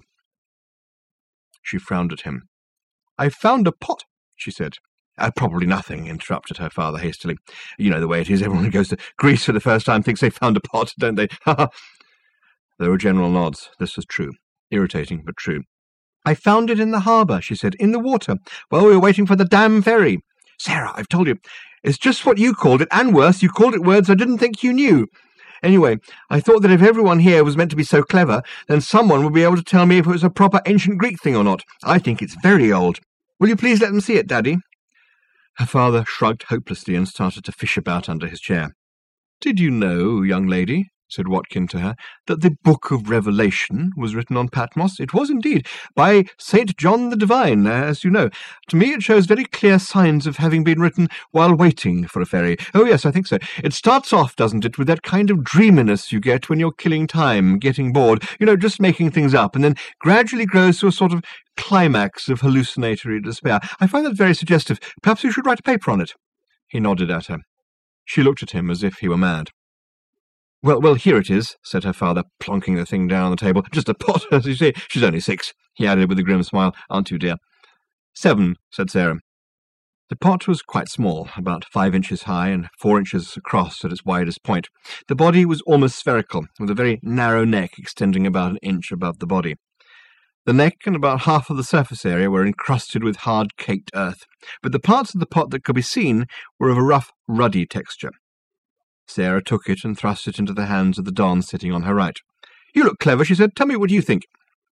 Speaker 1: She frowned at him. "I've found a pot," she said. Uh, probably nothing," interrupted her father hastily. "You know the way it is. Everyone who goes to Greece for the first time thinks they've found a pot, don't they? Ha ha!" There were general nods. This was true. Irritating, but true. "I found it in the harbour," she said, "in the water, while we were waiting for the damn ferry. Sarah, I've told you, it's just what you called it, and worse, you called it words I didn't think you knew. Anyway, I thought that if everyone here was meant to be so clever, then someone would be able to tell me if it was a proper ancient Greek thing or not. I think it's very old. Will you please let them see it, Daddy?" Her father shrugged hopelessly and started to fish about under his chair. "Did you know, young lady," said Watkin to her, "that the Book of Revelation was written on Patmos? It was indeed, by Saint John the Divine, as you know. To me it shows very clear signs of having been written while waiting for a ferry. Oh, yes, I think so. It starts off, doesn't it, with that kind of dreaminess you get when you're killing time, getting bored, you know, just making things up, and then gradually grows to a sort of climax of hallucinatory despair. I find that very suggestive. Perhaps you should write a paper on it." He nodded at her. She looked at him as if he were mad. Well, well, here it is," said her father, plonking the thing down on the table. "Just a pot, as you say. She's only six," he added with a grim smile. "Aren't you, dear?" "Seven," said Sarah. The pot was quite small, about five inches high and four inches across at its widest point. The body was almost spherical, with a very narrow neck extending about an inch above the body. The neck and about half of the surface area were encrusted with hard caked earth, but the parts of the pot that could be seen were of a rough, ruddy texture. Sarah took it and thrust it into the hands of the Don sitting on her right. "You look clever," she said. "Tell me what you think."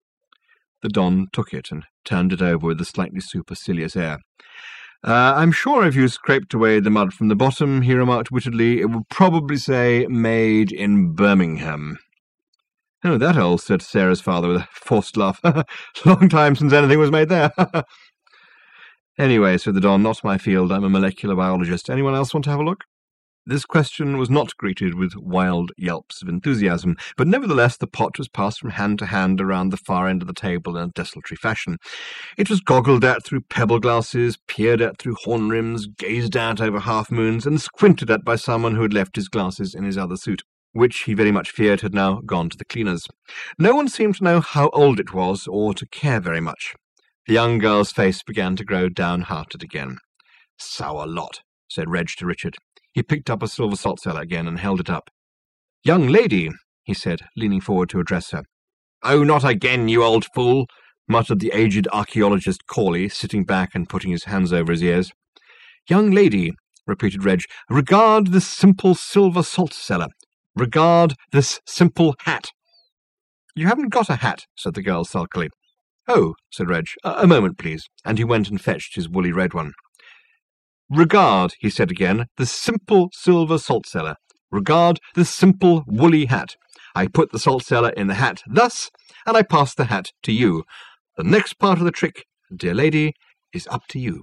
Speaker 1: The Don took it and turned it over with a slightly supercilious air. Uh, "I'm sure if you scraped away the mud from the bottom," he remarked wittedly, "it would probably say, 'Made in Birmingham.'" "Oh, that old," said Sarah's father with a forced laugh. "Long time since anything was made there." "Anyway," said the Don, "not my field. I'm a molecular biologist. Anyone else want to have a look?" This question was not greeted with wild yelps of enthusiasm, but nevertheless the pot was passed from hand to hand around the far end of the table in a desultory fashion. It was goggled at through pebble glasses, peered at through horn rims, gazed at over half-moons, and squinted at by someone who had left his glasses in his other suit, which he very much feared had now gone to the cleaners. No one seemed to know how old it was, or to care very much. The young girl's face began to grow downhearted again. "Sour lot," said Reg to Richard. He picked up a silver salt-cellar again and held it up. "Young lady," he said, leaning forward to address her. "Oh, not again, you old fool," muttered the aged archaeologist Corley, sitting back and putting his hands over his ears. "Young lady," repeated Reg, "regard this simple silver salt-cellar. Regard this simple hat." "You haven't got a hat," said the girl sulkily. "Oh," said Reg, "a moment, please," and he went and fetched his woolly red one. "Regard," he said again, "this simple silver salt-cellar. Regard this simple woolly hat. I put the salt-cellar in the hat thus, and I pass the hat to you. The next part of the trick, dear lady, is up to you."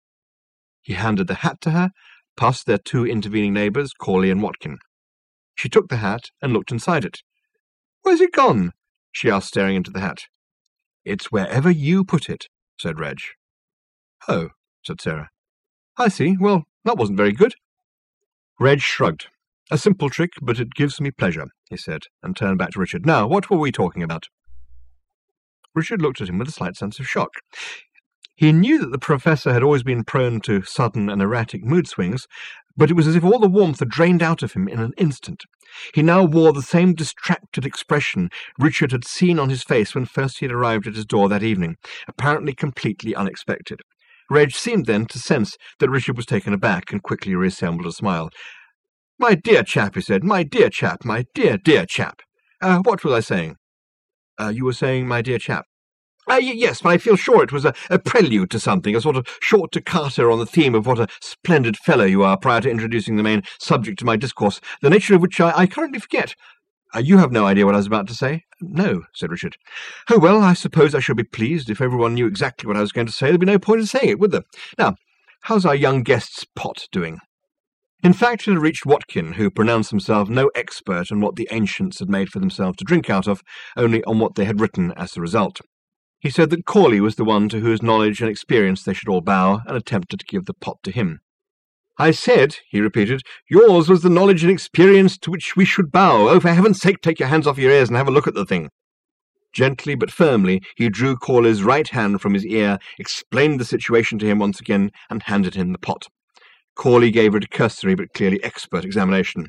Speaker 1: He handed the hat to her, past their two intervening neighbours, Corley and Watkin. She took the hat and looked inside it. "Where's it gone?" she asked, staring into the hat. "It's wherever you put it," said Reg. "Oh," said Sarah. "I see. Well, that wasn't very good." Reg shrugged. "A simple trick, but it gives me pleasure," he said, and turned back to Richard. "Now, what were we talking about?" Richard looked at him with a slight sense of shock. He knew that the Professor had always been prone to sudden and erratic mood swings, but it was as if all the warmth had drained out of him in an instant. He now wore the same distracted expression Richard had seen on his face when first he had arrived at his door that evening, apparently completely unexpected. Reg seemed then to sense that Richard was taken aback and quickly reassembled a smile. "My dear chap," he said, "my dear chap, my dear, dear chap. Uh, what was I saying?" Uh, you were saying, my dear chap. Uh, y yes, but I feel sure it was a, a prelude to something, a sort of short toccata on the theme of what a splendid fellow you are prior to introducing the main subject to my discourse, the nature of which I, I currently forget. Uh, you have no idea what I was about to say? No, said Richard. Oh, well, I suppose I should be pleased. If everyone knew exactly what I was going to say, there'd be no point in saying it, would there? Now, how's our young guest's pot doing? In fact, it had reached Watkin, who pronounced himself no expert on what the ancients had made for themselves to drink out of, only on what they had written as the result. He said that Corley was the one to whose knowledge and experience they should all bow, and attempted to give the pot to him. I said, he repeated, yours was the knowledge and experience to which we should bow. Oh, for heaven's sake, take your hands off your ears and have a look at the thing. Gently but firmly, he drew Corley's right hand from his ear, explained the situation to him once again, and handed him the pot. Corley gave it a cursory but clearly expert examination.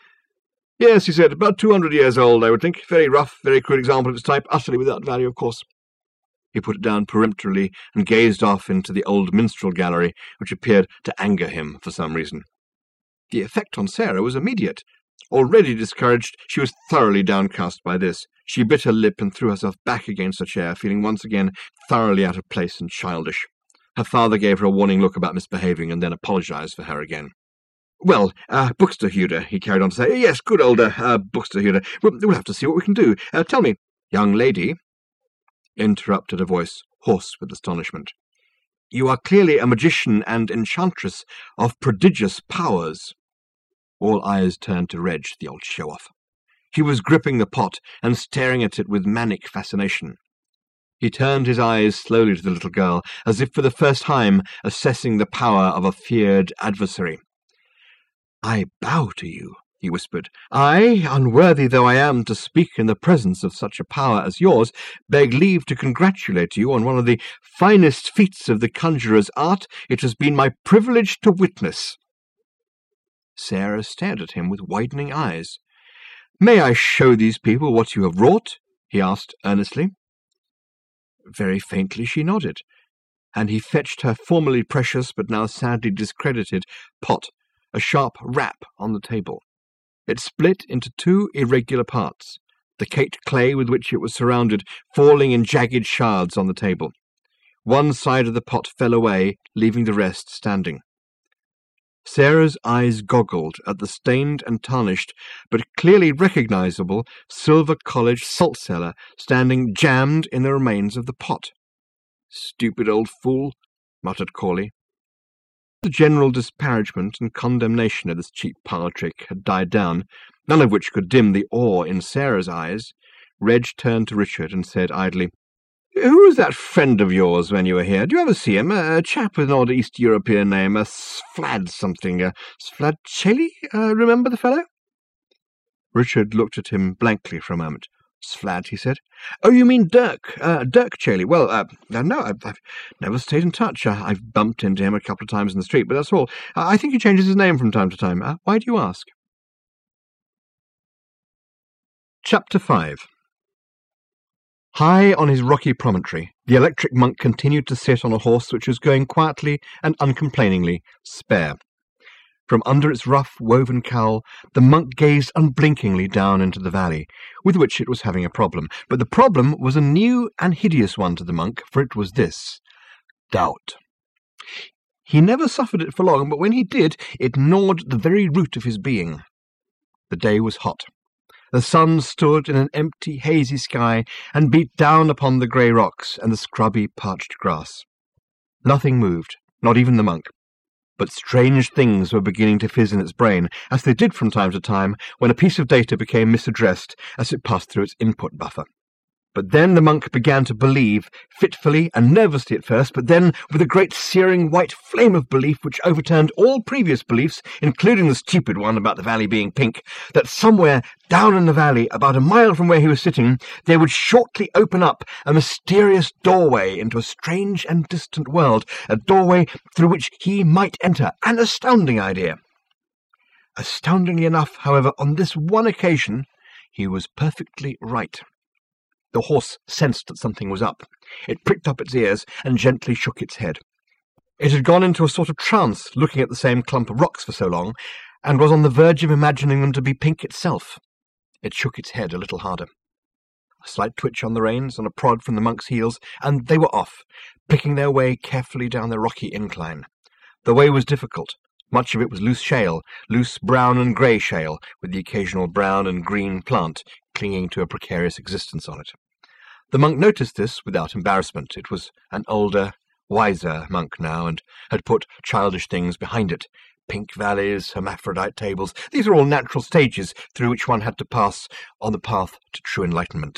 Speaker 1: Yes, he said, about two hundred years old, I would think. Very rough, very crude example of its type, utterly without value, of course. He put it down peremptorily and gazed off into the old minstrel gallery, which appeared to anger him for some reason. The effect on Sarah was immediate. Already discouraged, she was thoroughly downcast by this. She bit her lip and threw herself back against her chair, feeling once again thoroughly out of place and childish. Her father gave her a warning look about misbehaving and then apologized for her again. Well, uh, Buxtehude, he carried on to say. Yes, good old uh, Buxtehude. We'll, we'll have to see what we can do. Uh, tell me, young lady, interrupted a voice, hoarse with astonishment. You are clearly a magician and enchantress of prodigious powers. All eyes turned to Reg, the old show-off. He was gripping the pot and staring at it with manic fascination. He turned his eyes slowly to the little girl, as if for the first time assessing the power of a feared adversary. I bow to you, he whispered. I, unworthy though I am to speak in the presence of such a power as yours, beg leave to congratulate you on one of the finest feats of the conjurer's art it has been my privilege to witness. Sarah stared at him with widening eyes. May I show these people what you have wrought? He asked earnestly. Very faintly she nodded, and he fetched her formerly precious but now sadly discredited pot, a sharp rap on the table. It split into two irregular parts, the caked clay with which it was surrounded falling in jagged shards on the table. One side of the pot fell away, leaving the rest standing. Sarah's eyes goggled at the stained and tarnished, but clearly recognizable, Silver College salt cellar standing jammed in the remains of the pot. Stupid old fool, muttered Corley. The general disparagement and condemnation of this cheap parlour trick had died down, none of which could dim the awe in Sarah's eyes. Reg turned to Richard and said idly, Who was that friend of yours when you were here? Do you ever see him? A, a chap with an odd East European name, a Sflad something, a Sfladcelli? Uh, remember the fellow? Richard looked at him blankly for a moment. Sflad, he said. Oh, you mean Dirk, uh, Dirk Chaley. Well, uh, no, I've, I've never stayed in touch. Uh, I've bumped into him a couple of times in the street, but that's all. Uh, I think he changes his name from time to time. Uh, why do you ask? Chapter five. High on his rocky promontory, the electric monk continued to sit on a horse which was going quietly and uncomplainingly spare. From under its rough, woven cowl, the monk gazed unblinkingly down into the valley, with which it was having a problem. But the problem was a new and hideous one to the monk, for it was this: doubt. He never suffered it for long, but when he did, it gnawed the very root of his being. The day was hot. The sun stood in an empty, hazy sky and beat down upon the grey rocks and the scrubby, parched grass. Nothing moved, not even the monk. But strange things were beginning to fizz in its brain, as they did from time to time when a piece of data became misaddressed as it passed through its input buffer. But then the monk began to believe, fitfully and nervously at first, but then with a great searing white flame of belief which overturned all previous beliefs, including the stupid one about the valley being pink, that somewhere down in the valley, about a mile from where he was sitting, there would shortly open up a mysterious doorway into a strange and distant world, a doorway through which he might enter. An astounding idea. Astoundingly enough, however, on this one occasion, he was perfectly right. The horse sensed that something was up. It pricked up its ears and gently shook its head. It had gone into a sort of trance, looking at the same clump of rocks for so long, and was on the verge of imagining them to be pink itself. It shook its head a little harder. A slight twitch on the reins, and a prod from the monk's heels, and they were off, picking their way carefully down the rocky incline. The way was difficult. Much of it was loose shale, loose brown and grey shale, with the occasional brown and green plant clinging to a precarious existence on it. The monk noticed this without embarrassment. It was an older, wiser monk now, and had put childish things behind it. Pink valleys, hermaphrodite tables, these are all natural stages through which one had to pass on the path to true enlightenment.